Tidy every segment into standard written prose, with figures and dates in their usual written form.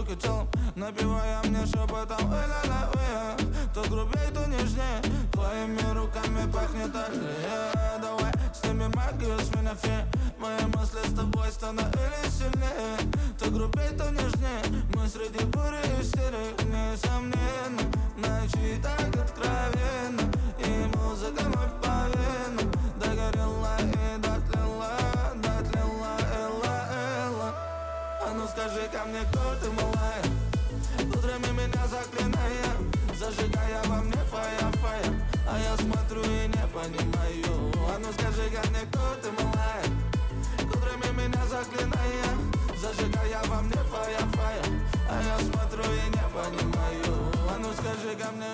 руки телом, напевая мне шепотом ля-ля-ля. То грубей, то нежнее, твоими руками пахнет аллея. Давай снимем магию с меня фея, мои мысли с тобой становились сильнее. То грубей, то нежнее, мы среди бури и истерик. Несомненно, ночи так откровенно, и музыка вновь по венам догорела и дотлела, дотлела, элла. А ну скажи-ка мне, кто ты, малая, утрами меня заклиная, зажигая во мне фая. А я смотрю и не понимаю. А ну скажи-ка мне, кто ты, малая, утрами меня заклиная, зажигая во мне фая. А я смотрю и не понимаю. А ну скажи-ка мне.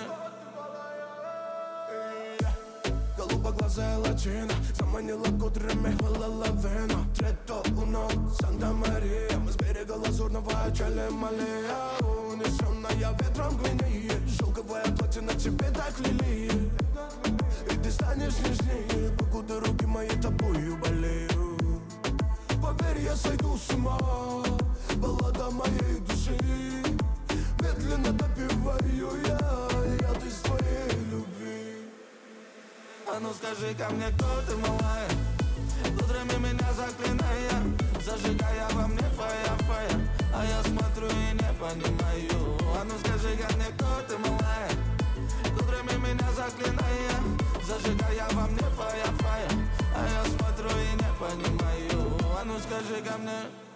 Голубоглазая латина заманила кудрями, хвалила вина. 3-1, Санта-Мария, мы с берега лазурного Чали-Малия. Унесенная ветром Гвинеи, шелковое платье на тебе так лилии. И ты станешь нежнее, покуда руки мои тобою болеют. Поверь, я сойду с ума, баллада моей души. Медленно допиваю я из твоей любви. А ну скажи-ка мне, кто ты, малая, утрами меня заклиная, зажигая во мне фая. А я смотрю и не понимаю. А ну скажи-ка мне, кто ты, малая, утрами меня заклиная, зажигая во мне фая. А я смотрю и не понимаю. А ну скажи-ка мне.